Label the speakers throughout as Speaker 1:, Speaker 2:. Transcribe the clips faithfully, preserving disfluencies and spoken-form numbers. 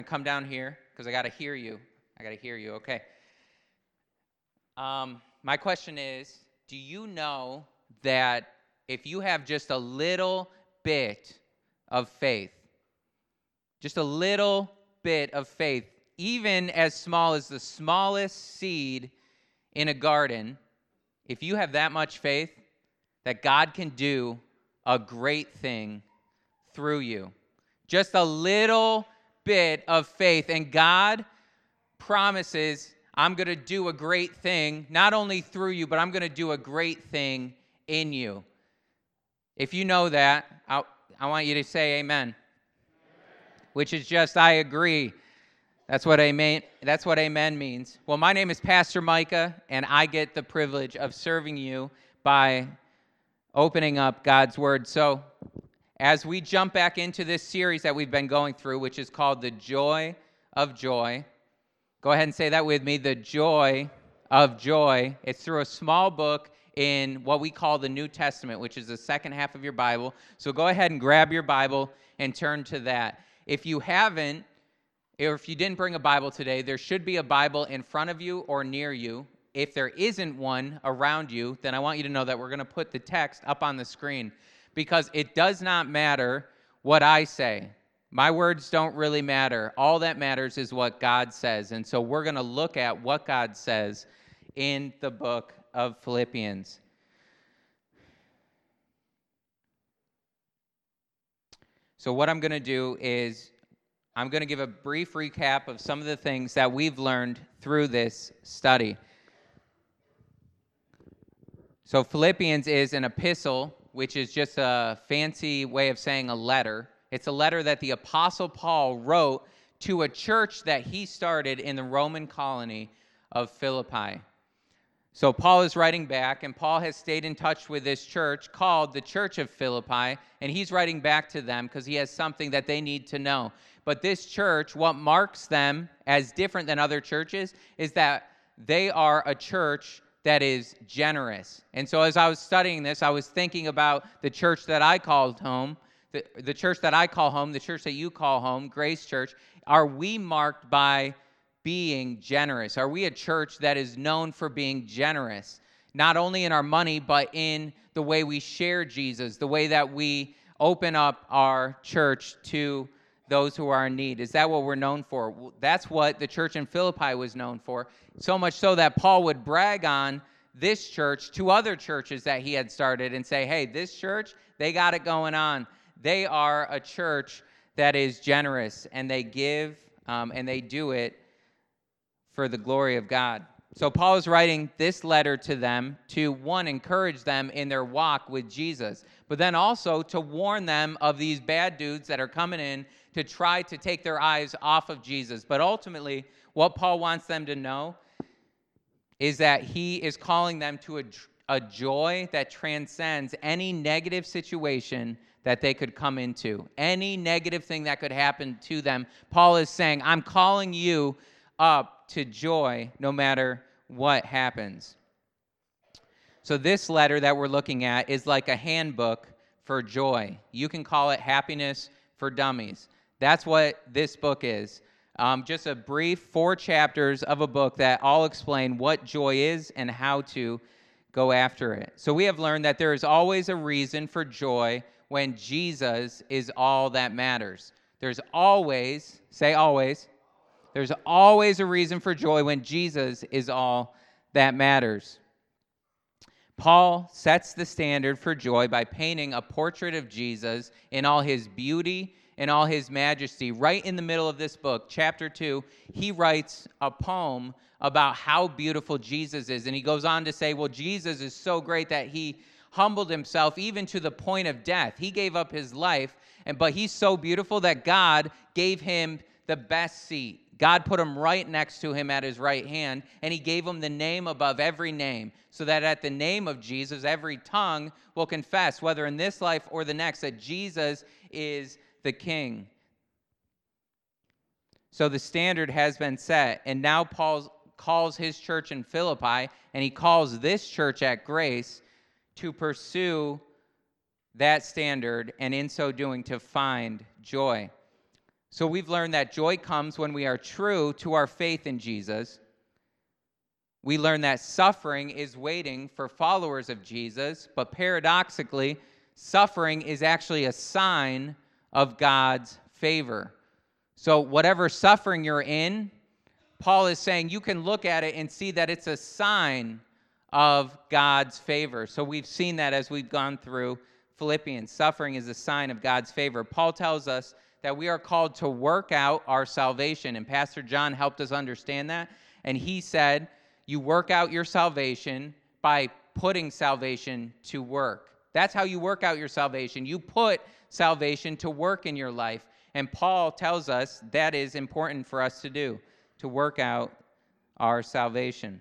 Speaker 1: Come down here because I got to hear you. I got to hear you. Okay. Um, my question is, do you know that if you have just a little bit of faith, just a little bit of faith, even as small as the smallest seed in a garden, if you have that much faith, that God can do a great thing through you? Just a little bit of faith, and God promises, I'm going to do a great thing, not only through you, but I'm going to do a great thing in you. If you know that, I, I want you to say amen. Amen. Which is just, I agree. That's what amen, that's what amen means. Well, my name is Pastor Micah, and I get the privilege of serving you by opening up God's Word. So, as we jump back into this series that we've been going through, which is called The Joy of Joy, go ahead and say that with me, The Joy of Joy. It's through a small book in what we call the New Testament, which is the second half of your Bible. So go ahead and grab your Bible and turn to that. If you haven't, or if you didn't bring a Bible today, there should be a Bible in front of you or near you. If there isn't one around you, then I want you to know that we're going to put the text up on the screen, because it does not matter what I say. My words don't really matter. All that matters is what God says. And so we're going to look at what God says in the book of Philippians. So what I'm going to do is I'm going to give a brief recap of some of the things that we've learned through this study. So Philippians is an epistle, which is just a fancy way of saying a letter. It's a letter that the Apostle Paul wrote to a church that he started in the Roman colony of Philippi. So Paul is writing back, and Paul has stayed in touch with this church called the Church of Philippi, and he's writing back to them because he has something that they need to know. But this church, what marks them as different than other churches is that they are a church that is generous. And so as I was studying this, I was thinking about the church that I called home, the, the church that I call home, the church that you call home, Grace Church. Are we marked by being generous? Are we a church that is known for being generous, not only in our money, but in the way we share Jesus, the way that we open up our church to those who are in need? Is that what we're known for? That's what the church in Philippi was known for, so much so that Paul would brag on this church to other churches that he had started and say, hey, this church, they got it going on. They are a church that is generous, and they give, um, and they do it for the glory of God. So Paul is writing this letter to them to, one, encourage them in their walk with Jesus, but then also to warn them of these bad dudes that are coming in to try to take their eyes off of Jesus. But ultimately, what Paul wants them to know is that he is calling them to a, a joy that transcends any negative situation that they could come into, any negative thing that could happen to them. Paul is saying, I'm calling you up to joy no matter what happens. So this letter that we're looking at is like a handbook for joy. You can call it Happiness for Dummies. That's what this book is. Um, just a brief four chapters of a book that all explain what joy is and how to go after it. So we have learned that there is always a reason for joy when Jesus is all that matters. There's always, say always, there's always a reason for joy when Jesus is all that matters. Paul sets the standard for joy by painting a portrait of Jesus in all his beauty and all his majesty. Right in the middle of this book, chapter two, he writes a poem about how beautiful Jesus is. And he goes on to say, well, Jesus is so great that he humbled himself even to the point of death. He gave up his life, and but he's so beautiful that God gave him the best seat. God put him right next to him at his right hand, and he gave him the name above every name, so that at the name of Jesus, every tongue will confess, whether in this life or the next, that Jesus is the King. So the standard has been set, and now Paul calls his church in Philippi, and he calls this church at Grace to pursue that standard, and in so doing, to find joy. So we've learned that joy comes when we are true to our faith in Jesus. We learn that suffering is waiting for followers of Jesus, but paradoxically, suffering is actually a sign of God's favor. So whatever suffering you're in, Paul is saying you can look at it and see that it's a sign of God's favor. So we've seen that as we've gone through Philippians. Suffering is a sign of God's favor. Paul tells us that we are called to work out our salvation, and Pastor John helped us understand that, and he said, you work out your salvation by putting salvation to work. That's how you work out your salvation. You put salvation to work in your life. And Paul tells us that is important for us to do, to work out our salvation.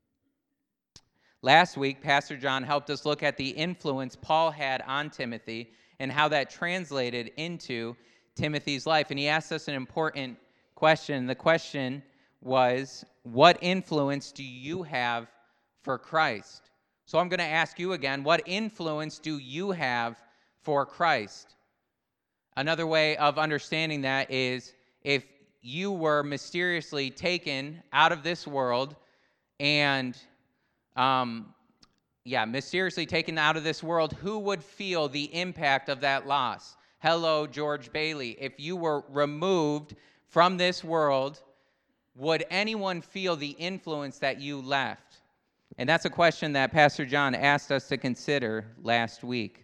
Speaker 1: Last week, Pastor John helped us look at the influence Paul had on Timothy and how that translated into Timothy's life. And he asked us an important question. The question was, what influence do you have for Christ? So I'm going to ask you again, what influence do you have for Christ? Another way of understanding that is if you were mysteriously taken out of this world and, um, yeah, mysteriously taken out of this world, who would feel the impact of that loss? Hello, George Bailey. If you were removed from this world, would anyone feel the influence that you left? And that's a question that Pastor John asked us to consider last week.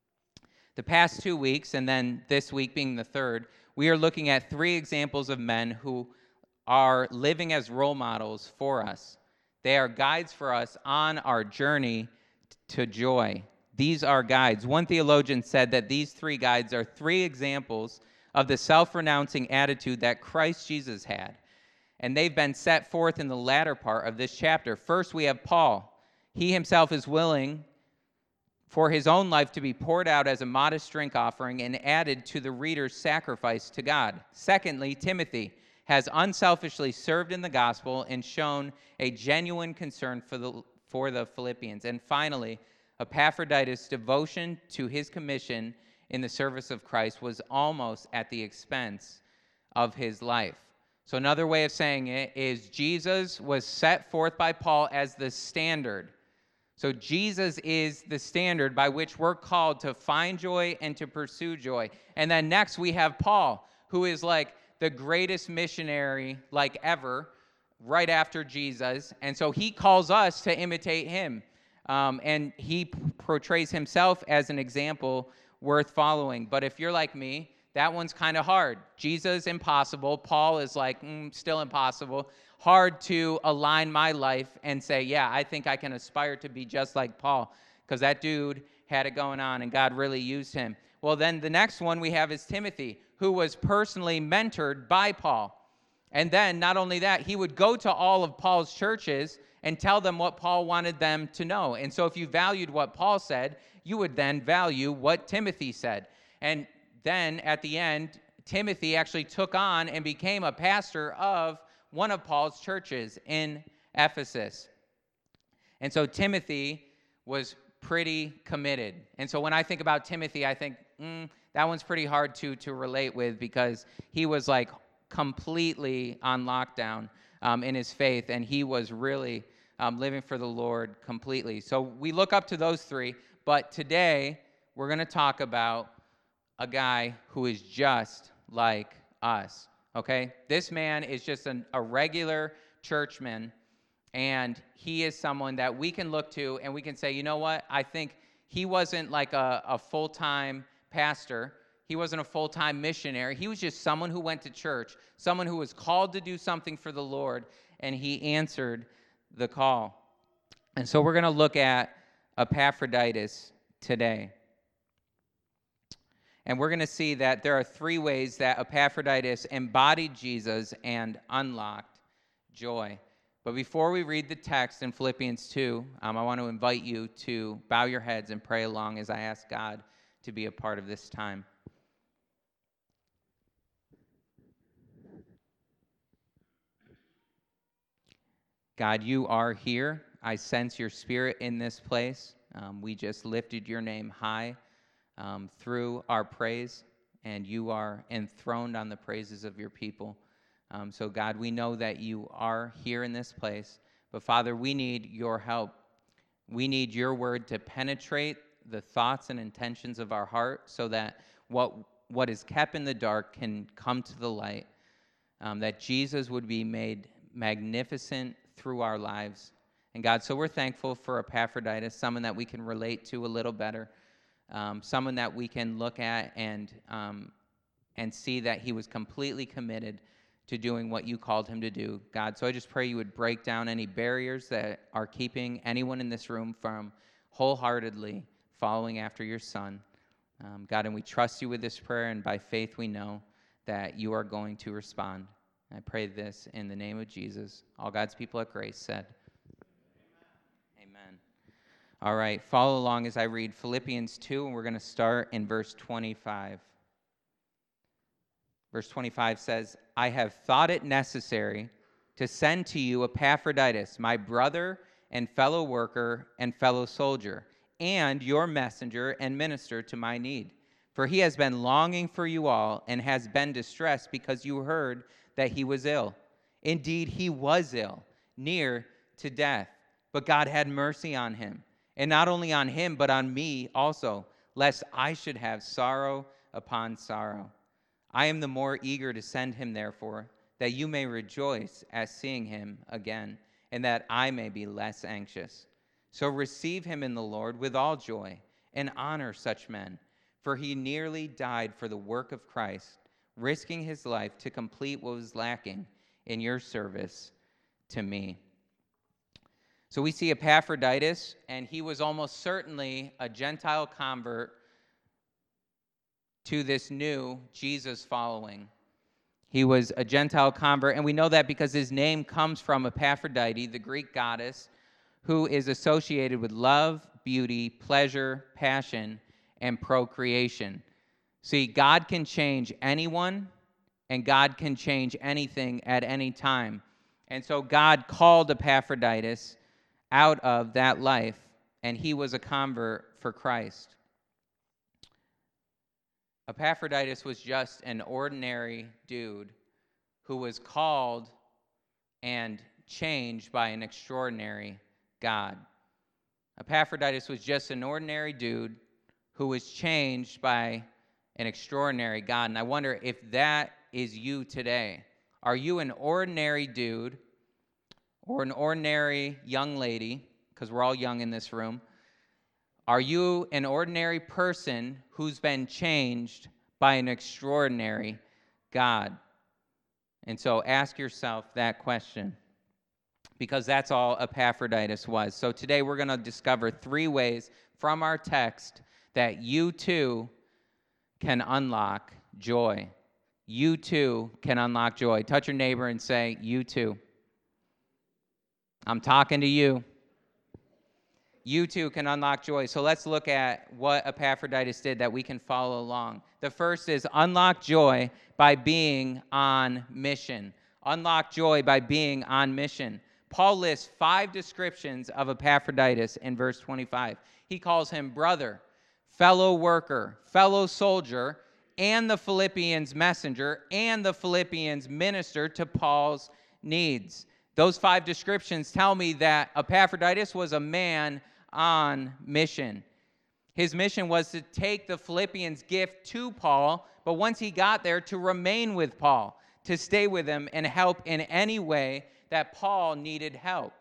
Speaker 1: The past two weeks, and then this week being the third, we are looking at three examples of men who are living as role models for us. They are guides for us on our journey to joy. These are guides. One theologian said that these three guides are three examples of the self-renouncing attitude that Christ Jesus had. And they've been set forth in the latter part of this chapter. First, we have Paul. He himself is willing for his own life to be poured out as a modest drink offering and added to the reader's sacrifice to God. Secondly, Timothy has unselfishly served in the gospel and shown a genuine concern for the, for the Philippians. And finally, Epaphroditus' devotion to his commission in the service of Christ was almost at the expense of his life. So another way of saying it is Jesus was set forth by Paul as the standard. So Jesus is the standard by which we're called to find joy and to pursue joy. And then next we have Paul, who is like the greatest missionary like ever, right after Jesus. And so he calls us to imitate him. Um, and he p- portrays himself as an example worth following. But if you're like me, that one's kind of hard. Jesus, impossible. Paul is like, mm, still impossible. Hard to align my life and say, yeah, I think I can aspire to be just like Paul, because that dude had it going on and God really used him. Well, then the next one we have is Timothy, who was personally mentored by Paul. And then not only that, he would go to all of Paul's churches and tell them what Paul wanted them to know. And so if you valued what Paul said, you would then value what Timothy said. And then at the end, Timothy actually took on and became a pastor of one of Paul's churches in Ephesus. And so Timothy was pretty committed. And so when I think about Timothy, I think, mm, that one's pretty hard to, to relate with, because he was like completely on lockdown um, in his faith, and he was really um, living for the Lord completely. So we look up to those three, but today we're going to talk about a guy who is just like us, okay? This man is just an, a regular churchman, and he is someone that we can look to and we can say, you know what? I think he wasn't like a, a full-time pastor. He wasn't a full-time missionary. He was just someone who went to church, someone who was called to do something for the Lord, and he answered the call. And so we're going to look at Epaphroditus today. And we're going to see that there are three ways that Epaphroditus embodied Jesus and unlocked joy. But before we read the text in Philippians two, um, I want to invite you to bow your heads and pray along as I ask God to be a part of this time. God, you are here. I sense your spirit in this place. Um, we just lifted your name high um, through our praise. and you are enthroned on the praises of your people. Um, so, God, we know that you are here in this place, but, Father, we need your help. We need your word to penetrate the thoughts and intentions of our heart so that what, what is kept in the dark can come to the light, um, that Jesus would be made magnificent through our lives. And, God, so we're thankful for Epaphroditus, someone that we can relate to a little better, um, someone that we can look at and um, and see that he was completely committed to doing what you called him to do, God. So I just pray you would break down any barriers that are keeping anyone in this room from wholeheartedly following after your Son. Um, God, and we trust you with this prayer, and by faith we know that you are going to respond. I pray this in the name of Jesus. All God's people at Grace said, Amen. All right, follow along as I read Philippians two, and we're going to start in verse twenty-five. Verse twenty-five says, I have thought it necessary to send to you Epaphroditus, my brother and fellow worker and fellow soldier, and your messenger and minister to my need. For he has been longing for you all and has been distressed because you heard that he was ill. Indeed, he was ill, near to death, but God had mercy on him. And not only on him, but on me also, lest I should have sorrow upon sorrow. I am the more eager to send him, therefore, that you may rejoice at seeing him again, and that I may be less anxious. So receive him in the Lord with all joy, and honor such men, for he nearly died for the work of Christ, risking his life to complete what was lacking in your service to me. So we see Epaphroditus, and he was almost certainly a Gentile convert to this new Jesus following. He was a Gentile convert, and we know that because his name comes from Aphrodite, the Greek goddess, who is associated with love, beauty, pleasure, passion, and procreation. See, God can change anyone, and God can change anything at any time. And so God called Epaphroditus out of that life, and he was a convert for Christ. Epaphroditus was just an ordinary dude who was called and changed by an extraordinary God. Epaphroditus was just an ordinary dude who was changed by an extraordinary God. And I wonder if that is you today. Are you an ordinary dude or an ordinary young lady, because we're all young in this room? Are you an ordinary person who's been changed by an extraordinary God? And so ask yourself that question, because that's all Epaphroditus was. So today we're going to discover three ways from our text that you too can unlock joy. You too can unlock joy. Touch your neighbor and say, you too. I'm talking to you. You too can unlock joy. So let's look at what Epaphroditus did that we can follow along. The first is unlock joy by being on mission. Unlock joy by being on mission. Paul lists five descriptions of Epaphroditus in verse twenty-five. He calls him brother, fellow worker, fellow soldier, and the Philippians messenger, and the Philippians minister to Paul's needs. Those five descriptions tell me that Epaphroditus was a man on mission. His mission was to take the Philippians' gift to Paul, but once he got there, to remain with Paul, to stay with him and help in any way that Paul needed help.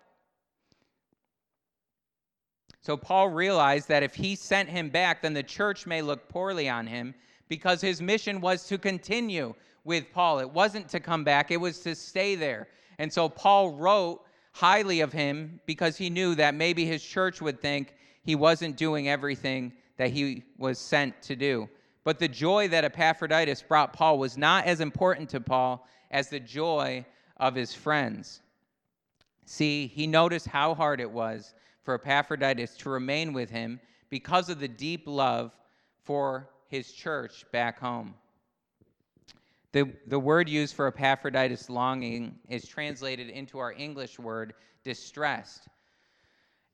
Speaker 1: So Paul realized that if he sent him back, then the church may look poorly on him, because his mission was to continue with Paul. It wasn't to come back, it was to stay there. And so Paul wrote highly of him because he knew that maybe his church would think he wasn't doing everything that he was sent to do. But the joy that Epaphroditus brought Paul was not as important to Paul as the joy of his friends. See, he noticed how hard it was for Epaphroditus to remain with him because of the deep love for his church back home. The, the word used for Epaphroditus' longing is translated into our English word, distressed.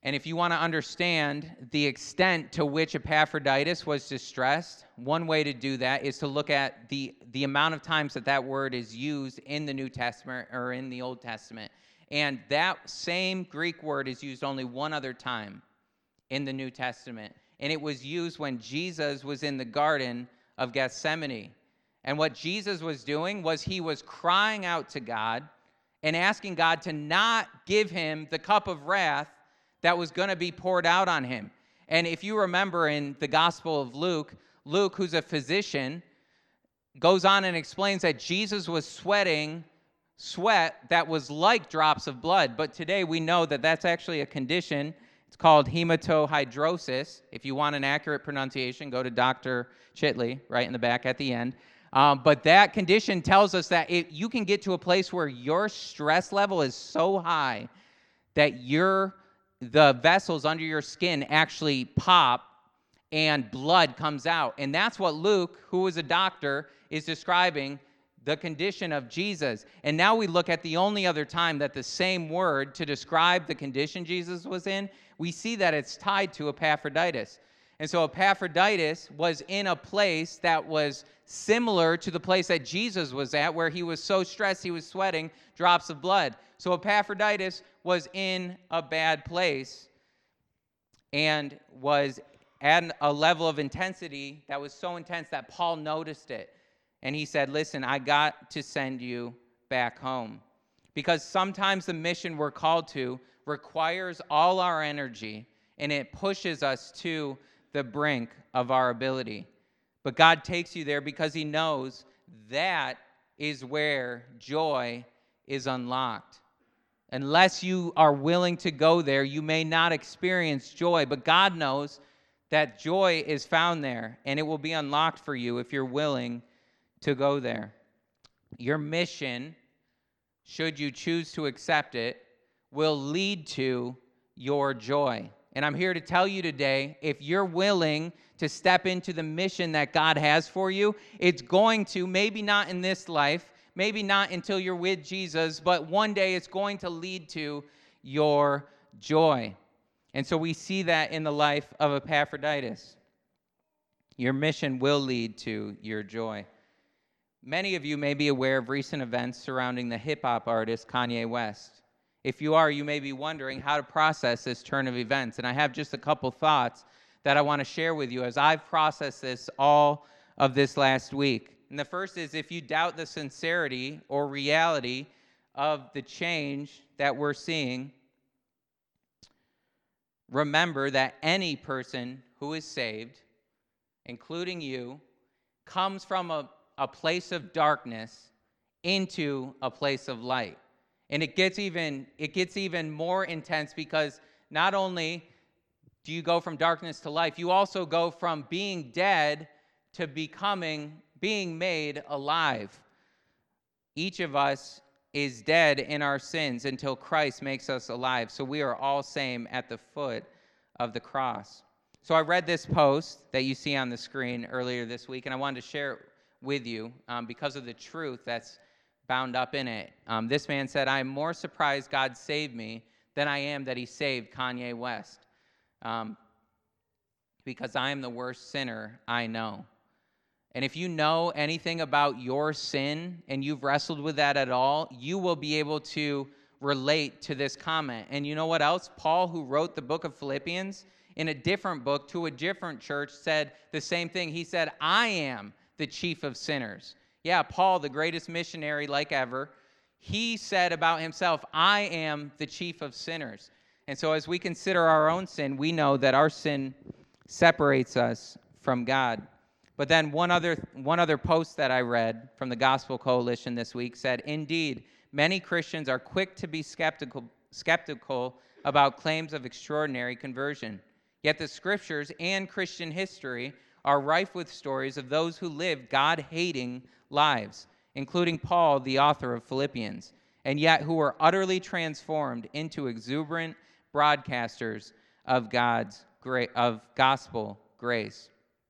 Speaker 1: And if you want to understand the extent to which Epaphroditus was distressed, one way to do that is to look at the, the amount of times that that word is used in the New Testament or in the Old Testament. And that same Greek word is used only one other time in the New Testament. And it was used when Jesus was in the Garden of Gethsemane. And what Jesus was doing was he was crying out to God and asking God to not give him the cup of wrath that was going to be poured out on him. And if you remember in the Gospel of Luke, Luke, who's a physician, goes on and explains that Jesus was sweating sweat that was like drops of blood. But today we know that that's actually a condition. It's called hematohydrosis. If you want an accurate pronunciation, go to Doctor Chitley, right in the back at the end. Um, but that condition tells us that it, you can get to a place where your stress level is so high that your the vessels under your skin actually pop and blood comes out. And that's what Luke, who was a doctor, is describing the condition of Jesus. And now we look at the only other time that the same word to describe the condition Jesus was in, we see that it's tied to Epaphroditus. And so Epaphroditus was in a place that was similar to the place that Jesus was at, where he was so stressed he was sweating drops of blood. So Epaphroditus was in a bad place and was at a level of intensity that was so intense that Paul noticed it. And he said, listen, I got to send you back home. Because sometimes the mission we're called to requires all our energy, and it pushes us to the brink of our ability. But God takes you there because he knows that is where joy is unlocked. Unless you are willing to go there, you may not experience joy. But God knows that joy is found there, and it will be unlocked for you if you're willing to go there. Your mission, should you choose to accept it, will lead to your joy. And I'm here to tell you today, if you're willing to step into the mission that God has for you, it's going to, maybe not in this life, maybe not until you're with Jesus, but one day it's going to lead to your joy. And so we see that in the life of Epaphroditus. Your mission will lead to your joy. Many of you may be aware of recent events surrounding the hip-hop artist Kanye West. If you are, you may be wondering how to process this turn of events. And I have just a couple thoughts that I want to share with you as I've processed this all of this last week. And the first is, if you doubt the sincerity or reality of the change that we're seeing, remember that any person who is saved, including you, comes from a, a place of darkness into a place of light. And it gets even it gets even more intense, because not only do you go from darkness to life, you also go from being dead to becoming being made alive. Each of us is dead in our sins until Christ makes us alive. So we are all same at the foot of the cross. So I read this post that you see on the screen earlier this week, and I wanted to share it with you um, because of the truth that's bound up in it. Um, this man said, I am more surprised God saved me than I am that he saved Kanye West, um, because I am the worst sinner I know. And if you know anything about your sin and you've wrestled with that at all, you will be able to relate to this comment. And you know what else? Paul, who wrote the book of Philippians, in a different book to a different church, said the same thing. He said, I am the chief of sinners. Yeah, Paul, the greatest missionary like ever, he said about himself, I am the chief of sinners. And so as we consider our own sin, we know that our sin separates us from God. But then one other one other post that I read from the Gospel Coalition this week said, indeed, many Christians are quick to be skeptical, skeptical about claims of extraordinary conversion. Yet the scriptures and Christian history are rife with stories of those who lived God-hating lives, including Paul, the author of Philippians, and yet who were utterly transformed into exuberant broadcasters of God's gra- of gospel grace.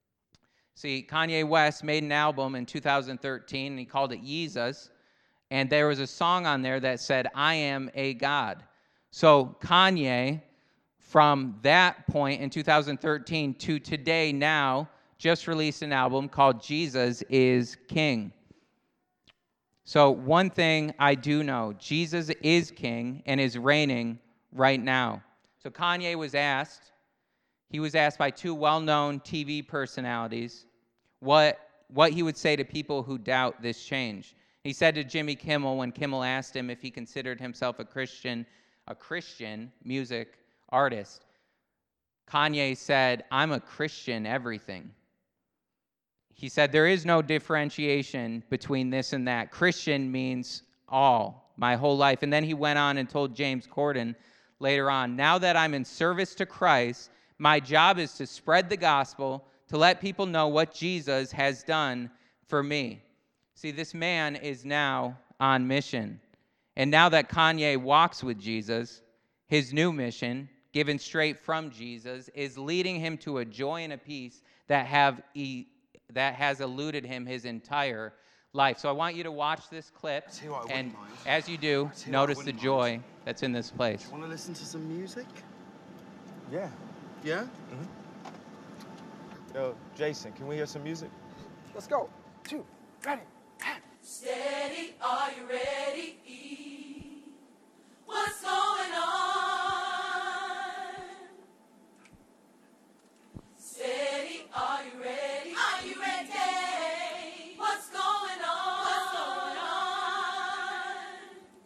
Speaker 1: See, Kanye West made an album in two thousand thirteen, and he called it Yeezus, and there was a song on there that said, I am a God. So Kanye, from that point in two thousand thirteen to today now, just released an album called Jesus is King. So one thing I do know, Jesus is king and is reigning right now. So Kanye was asked, he was asked by two well-known T V personalities what, what he would say to people who doubt this change. He said to Jimmy Kimmel when Kimmel asked him if he considered himself a Christian, a Christian music artist, Kanye said, "I'm a Christian everything." He said, there is no differentiation between this and that. Christian means all, my whole life. And then he went on and told James Corden later on, now that I'm in service to Christ, my job is to spread the gospel, to let people know what Jesus has done for me. See, this man is now on mission. And now that Kanye walks with Jesus, his new mission, given straight from Jesus, is leading him to a joy and a peace that have e- that has eluded him his entire life. So I want you to watch this clip, and as you do, notice the joy mind. that's in this place.
Speaker 2: Do you want to listen to some music?
Speaker 3: Yeah.
Speaker 2: Yeah?
Speaker 3: Mm-hmm. Yo, Jason, can we hear some music?
Speaker 2: Let's go. Two, ready.
Speaker 4: Steady, are you ready? What's going on? Steady, are you ready? Are you ready? What's going on? What's going on?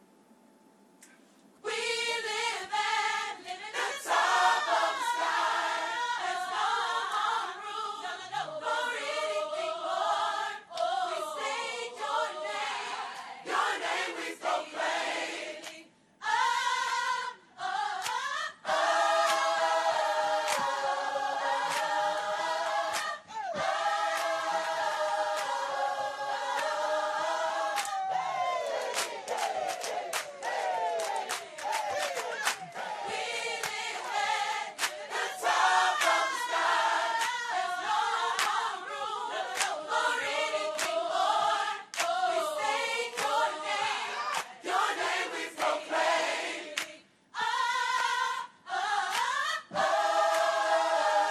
Speaker 4: We live at the top of the sky. There's no more room for anything more. We sing your name, your name we proclaim. Oh, oh, oh, we live at the top of the sky. There's no more room for anything more. We sing your name, your name we proclaim. Oh, oh, oh,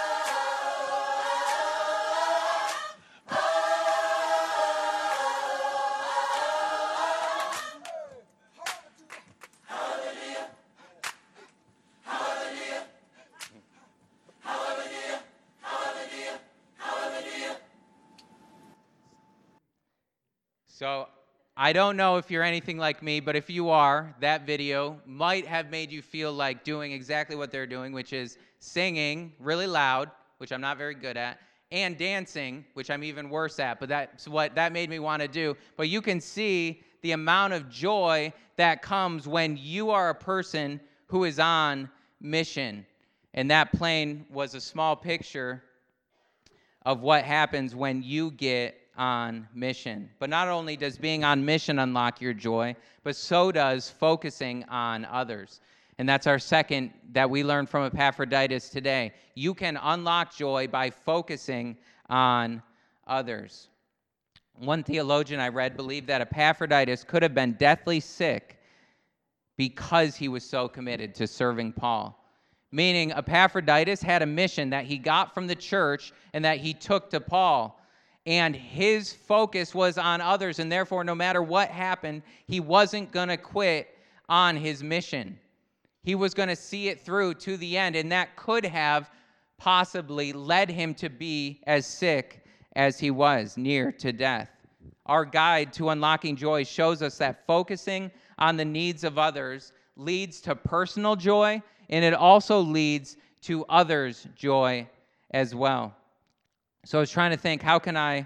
Speaker 1: So I don't know if you're anything like me, but if you are, that video might have made you feel like doing exactly what they're doing, which is singing really loud, which I'm not very good at, and dancing, which I'm even worse at, but that's what that made me want to do. But you can see the amount of joy that comes when you are a person who is on mission. And that plane was a small picture of what happens when you get on mission. But not only does being on mission unlock your joy, but so does focusing on others. And that's our second that we learned from Epaphroditus today. You can unlock joy by focusing on others. One theologian I read believed that Epaphroditus could have been deathly sick because he was so committed to serving Paul. Meaning Epaphroditus had a mission that he got from the church and that he took to Paul. And his focus was on others, and therefore, no matter what happened, he wasn't going to quit on his mission. He was going to see it through to the end, and that could have possibly led him to be as sick as he was, near to death. Our guide to unlocking joy shows us that focusing on the needs of others leads to personal joy, and it also leads to others' joy as well. So I was trying to think, how can I,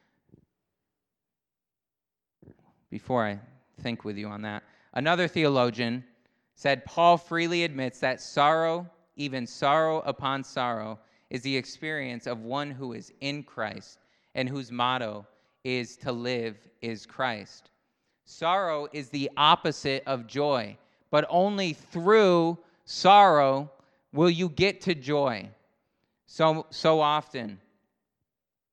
Speaker 1: before I think with you on that, another theologian said, Paul freely admits that sorrow, even sorrow upon sorrow, is the experience of one who is in Christ and whose motto is to live is Christ. Sorrow is the opposite of joy, but only through sorrow will you get to joy. So, so often,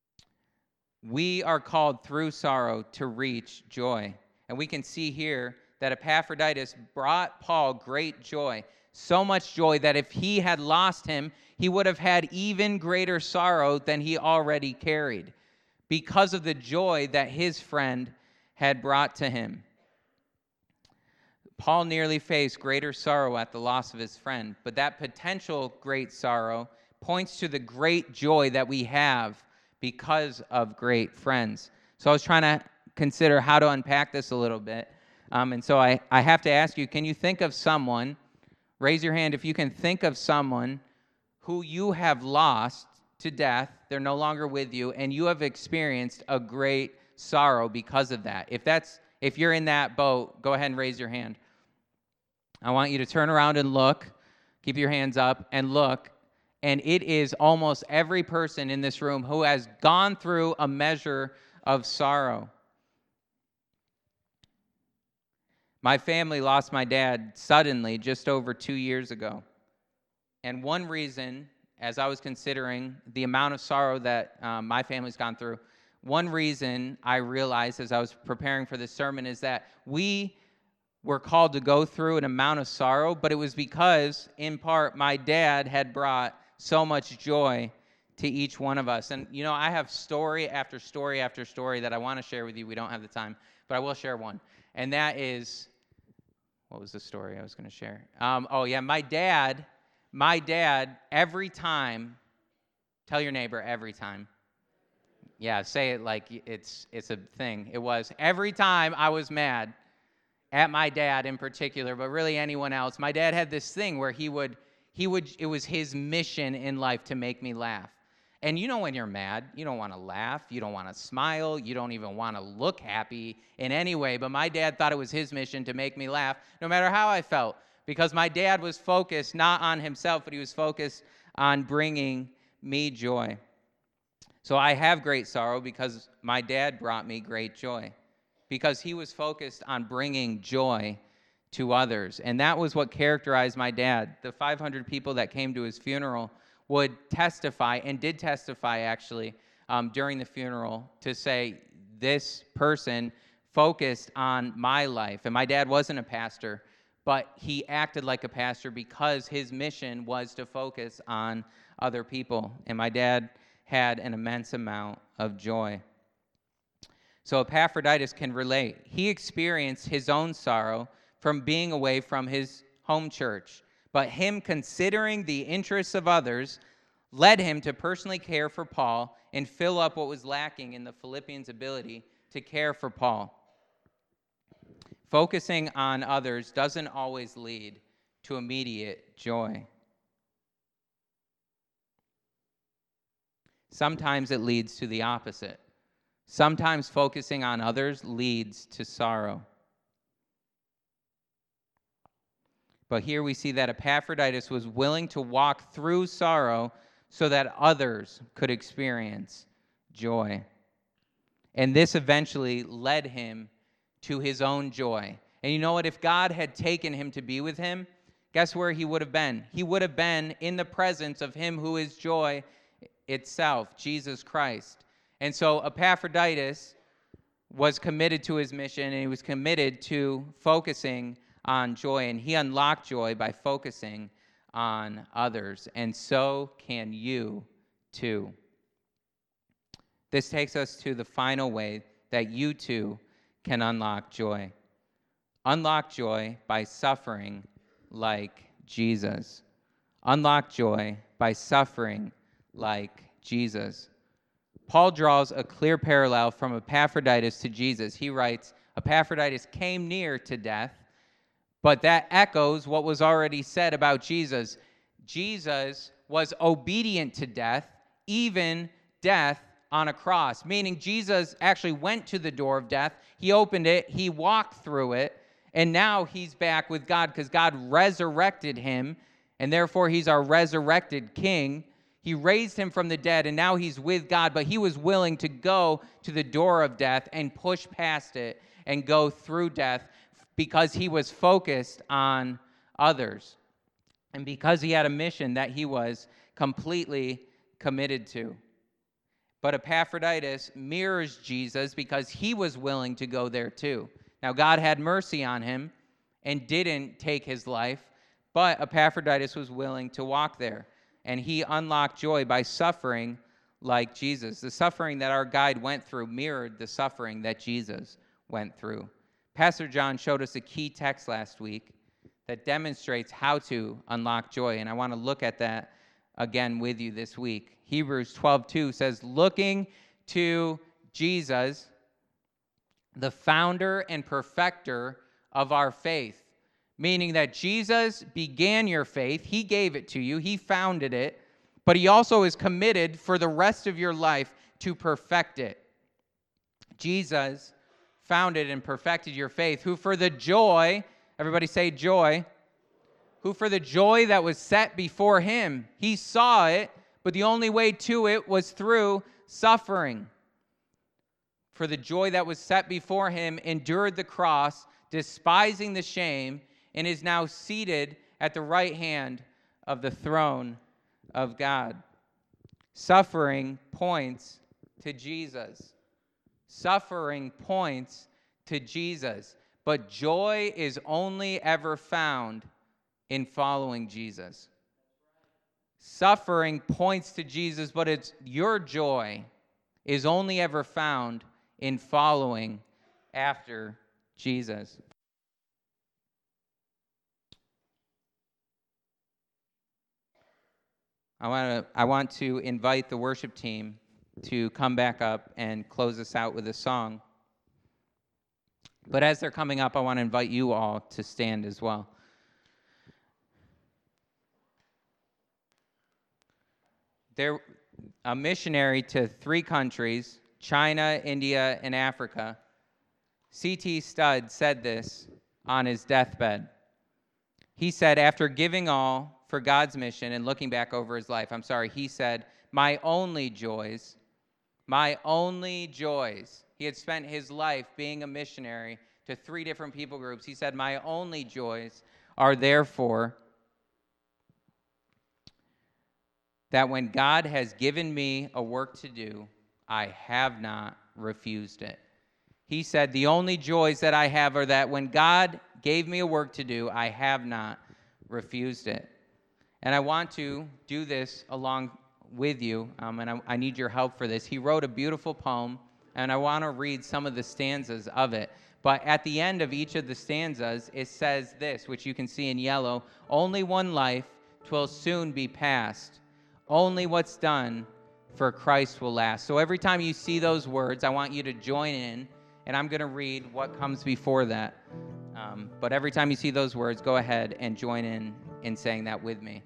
Speaker 1: we are called through sorrow to reach joy. And we can see here that Epaphroditus brought Paul great joy, so much joy that if he had lost him, he would have had even greater sorrow than he already carried, because of the joy that his friend had brought to him. Paul nearly faced greater sorrow at the loss of his friend, but that potential great sorrow points to the great joy that we have because of great friends. So I was trying to consider how to unpack this a little bit. Um, and so I, I have to ask you, can you think of someone, raise your hand if you can think of someone who you have lost to death, they're no longer with you, and you have experienced a great sorrow because of that. If that's if you're in that boat, go ahead and raise your hand. I want you to turn around and look, keep your hands up and look, and it is almost every person in this room who has gone through a measure of sorrow. My family lost my dad suddenly just over two years ago. And one reason, as I was considering the amount of sorrow that um, my family's gone through, one reason I realized as I was preparing for this sermon is that we were called to go through an amount of sorrow, but it was because, in part, my dad had brought so much joy to each one of us. And, you know, I have story after story after story that I want to share with you. We don't have the time, but I will share one. And that is, what was the story I was going to share? Um, oh, yeah, my dad, my dad, every time, tell your neighbor every time. Yeah, say it like it's it's a thing. It was every time I was mad at my dad in particular, but really anyone else. My dad had this thing where he would, he would, it was his mission in life to make me laugh. And you know when you're mad, you don't want to laugh, you don't want to smile, you don't even want to look happy in any way. But my dad thought it was his mission to make me laugh, no matter how I felt, because my dad was focused not on himself, but he was focused on bringing me joy. So I have great sorrow because my dad brought me great joy, because he was focused on bringing joy to others. And that was what characterized my dad. The five hundred people that came to his funeral would testify, and did testify actually, um, during the funeral, to say this person focused on my life. And my dad wasn't a pastor, but he acted like a pastor because his mission was to focus on other people. And my dad had an immense amount of joy. So Epaphroditus can relate. He experienced his own sorrow from being away from his home church, but him considering the interests of others led him to personally care for Paul and fill up what was lacking in the Philippians' ability to care for Paul. Focusing on others doesn't always lead to immediate joy. Sometimes it leads to the opposite. Sometimes focusing on others leads to sorrow. But here we see that Epaphroditus was willing to walk through sorrow so that others could experience joy. And this eventually led him to his own joy. And you know what? If God had taken him to be with him, guess where he would have been? He would have been in the presence of him who is joy itself, Jesus Christ. And so Epaphroditus was committed to his mission, and he was committed to focusing on joy, and he unlocked joy by focusing on others, and so can you too. This takes us to the final way that you too can unlock joy. Unlock joy by suffering like Jesus. Unlock joy by suffering like Jesus. Paul draws a clear parallel from Epaphroditus to Jesus. He writes, Epaphroditus came near to death, but that echoes what was already said about Jesus. Jesus was obedient to death, even death on a cross, meaning Jesus actually went to the door of death. He opened it, he walked through it, and now he's back with God because God resurrected him, and therefore he's our resurrected king. He raised him from the dead, and now he's with God, but he was willing to go to the door of death and push past it and go through death because he was focused on others and because he had a mission that he was completely committed to. But Epaphroditus mirrors Jesus because he was willing to go there too. Now, God had mercy on him and didn't take his life, but Epaphroditus was willing to walk there, and he unlocked joy by suffering like Jesus. The suffering that our guide went through mirrored the suffering that Jesus went through. Pastor John showed us a key text last week that demonstrates how to unlock joy, and I want to look at that again with you this week. Hebrews twelve two says, looking to Jesus, the founder and perfecter of our faith, meaning that Jesus began your faith, he gave it to you, he founded it, but he also is committed for the rest of your life to perfect it. Jesus founded and perfected your faith, who for the joy, everybody say joy, who for the joy that was set before him, he saw it, but the only way to it was through suffering. For the joy that was set before him, endured the cross, despising the shame, and is now seated at the right hand of the throne of God. Suffering points to Jesus. Suffering points to Jesus. But joy is only ever found in following Jesus. Suffering points to Jesus, but it's your joy is only ever found in following after Jesus. I want to I want to invite the worship team to come back up and close us out with a song. But as they're coming up, I want to invite you all to stand as well. They're a missionary to three countries, China, India, and Africa. C T Studd said this on his deathbed. He said, after giving all for God's mission and looking back over his life, I'm sorry, he said, my only joys, my only joys. He had spent his life being a missionary to three different people groups. He said, my only joys are therefore that when God has given me a work to do, I have not refused it. He said, the only joys that I have are that when God gave me a work to do, I have not refused it. And I want to do this along with you, um, and I, I need your help for this. He wrote a beautiful poem, and I want to read some of the stanzas of it. But at the end of each of the stanzas, it says this, which you can see in yellow, only one life, 'twill soon be past. Only what's done for Christ will last. So every time you see those words, I want you to join in, and I'm going to read what comes before that. Um, but every time you see those words, go ahead and join in in saying that with me.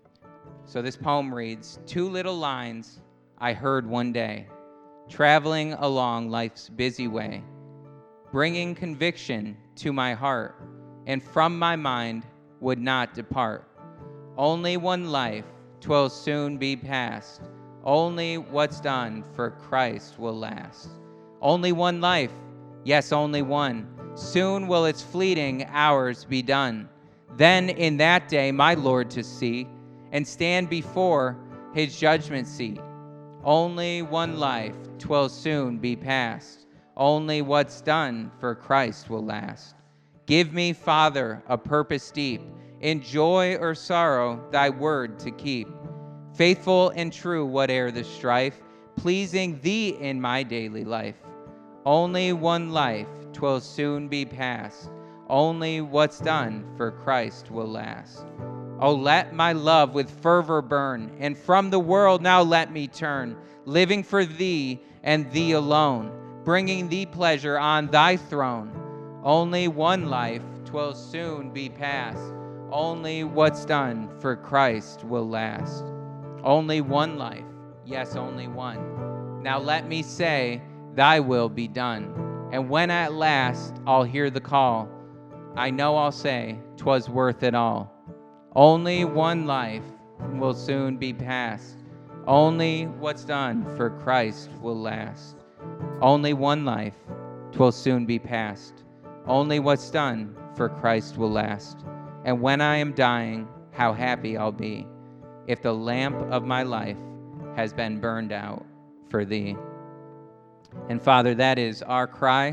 Speaker 1: So this poem reads, two little lines I heard one day, traveling along life's busy way, bringing conviction to my heart, and from my mind would not depart. Only one life, 'twill soon be past. Only what's done for Christ will last. Only one life, yes, only one. Soon will its fleeting hours be done. Then in that day my Lord to see, and stand before his judgment seat. Only one life, 'twill soon be past. Only what's done for Christ will last. Give me, Father, a purpose deep, in joy or sorrow thy word to keep. Faithful and true whate'er the strife, pleasing thee in my daily life. Only one life, 'twill soon be past. Only what's done for Christ will last. Oh, let my love with fervor burn, and from the world now let me turn, living for thee and thee alone, bringing thee pleasure on thy throne. Only one life, 'twill soon be past. Only what's done for Christ will last. Only one life, yes, only one. Now let me say, thy will be done. And when at last I'll hear the call, I know I'll say, 'twas worth it all. Only one life will soon be past. Only what's done for Christ will last. Only one life, 'twill soon be past. Only what's done for Christ will last. And when I am dying, how happy I'll be, if the lamp of my life has been burned out for thee. And Father, that is our cry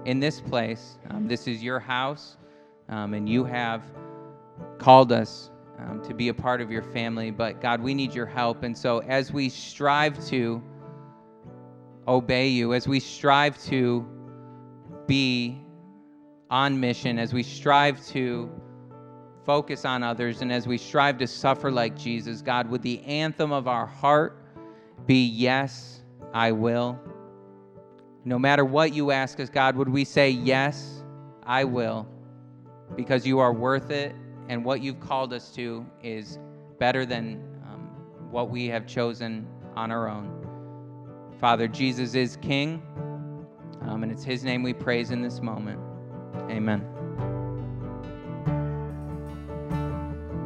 Speaker 1: in this place. Um, this is your house, um, and you have called us um, to be a part of your family. But God, we need your help. And so as we strive to obey you, as we strive to be on mission, as we strive to focus on others, and as we strive to suffer like Jesus, God, would the anthem of our heart be, yes, I will? No matter what you ask us, God, would we say, yes, I will, because you are worth it, and what you've called us to is better than um, what we have chosen on our own. Father, Jesus is King, um, and it's his name we praise in this moment. Amen.